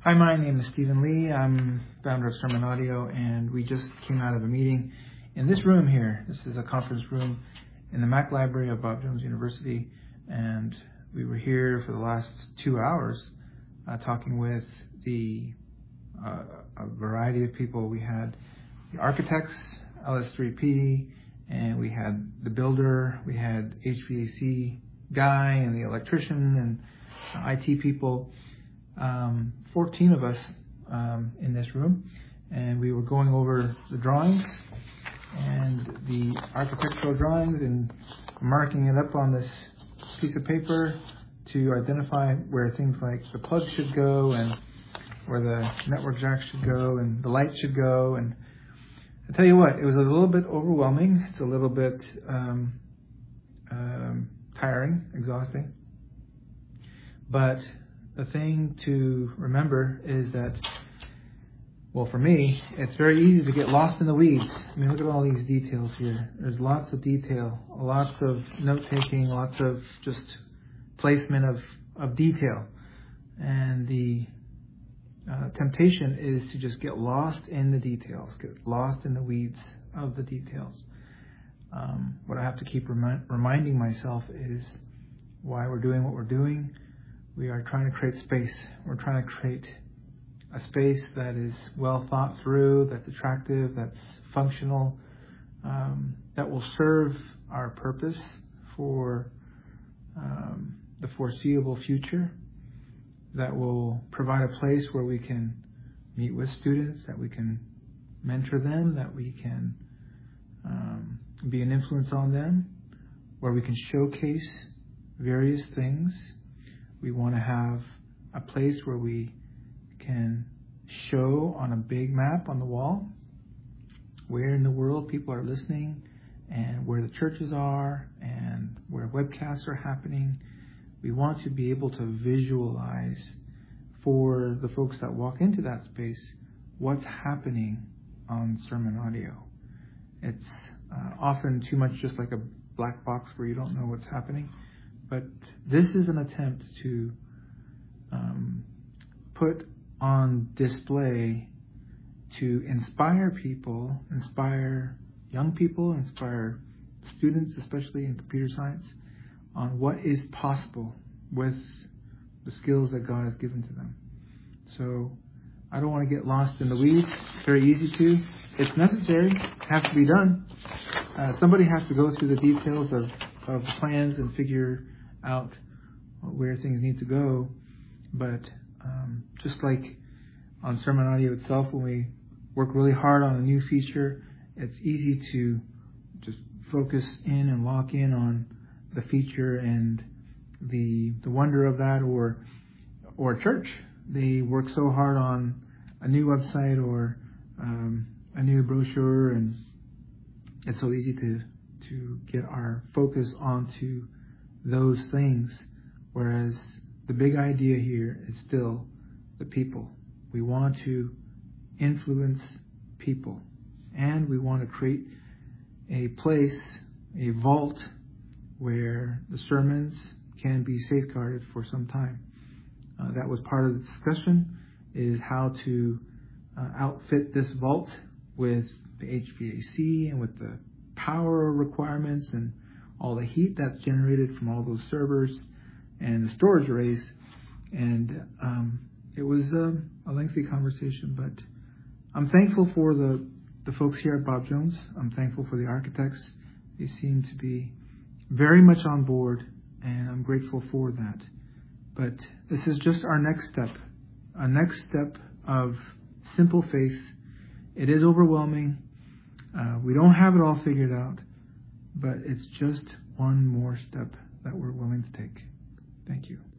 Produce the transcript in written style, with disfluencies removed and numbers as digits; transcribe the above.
Hi, my name is Stephen Lee. I'm founder of Sermon Audio, and we just came out of a meeting in this room here. This is a conference room in the Mac Library of Bob Jones University, and we were here for the last 2 hours talking with a variety of people. We had the architects, LS3P, and we had the builder, we had HVAC guy and the electrician and IT people. 14 of us in this room, and we were going over the drawings and the architectural drawings and marking it up on this piece of paper to identify where things like the plug should go and where the network jack should go and the light should go. And I tell you what, it was a little bit overwhelming. It's a little bit tiring, exhausting. But the thing to remember is that, well, for me, it's very easy to get lost in the weeds. I mean, look at all these details here. There's lots of detail, lots of note-taking, lots of just placement of detail. And the temptation is to just get lost in the details, get lost in the weeds of the details. What I have to keep reminding myself is why we're doing what we're doing. We are trying to create space. We're trying to create a space that is well thought through, that's attractive, that's functional, that will serve our purpose for the foreseeable future, that will provide a place where we can meet with students, that we can mentor them, that we can be an influence on them, where we can showcase various things. We want to have a place where we can show on a big map on the wall where in the world people are listening and where the churches are and where webcasts are happening. We want to be able to visualize for the folks that walk into that space what's happening on Sermon Audio. It's often too much just like a black box where you don't know what's happening. But this is an attempt to put on display, to inspire people, inspire young people, inspire students, especially in computer science, on what is possible with the skills that God has given to them. So I don't want to get lost in the weeds. It's very easy to. It's necessary. It has to be done. Somebody has to go through the details of the plans and figure out where things need to go. But just like on Sermon Audio itself, when we work really hard on a new feature, it's easy to just focus in and lock in on the feature and the wonder of that, or church. They work so hard on a new website or a new brochure, and it's so easy to get our focus onto those things, whereas the big idea here is still the people. We want to influence people, and we want to create a place, a vault, where the sermons can be safeguarded for some time. That was part of the discussion, is how to outfit this vault with the HVAC and with the power requirements and all the heat that's generated from all those servers and the storage arrays. And it was a lengthy conversation, but I'm thankful for the folks here at Bob Jones. I'm thankful for the architects. They seem to be very much on board, and I'm grateful for that. But this is just our next step, a next step of simple faith. It is overwhelming. We don't have it all figured out, but it's just one more step that we're willing to take. Thank you.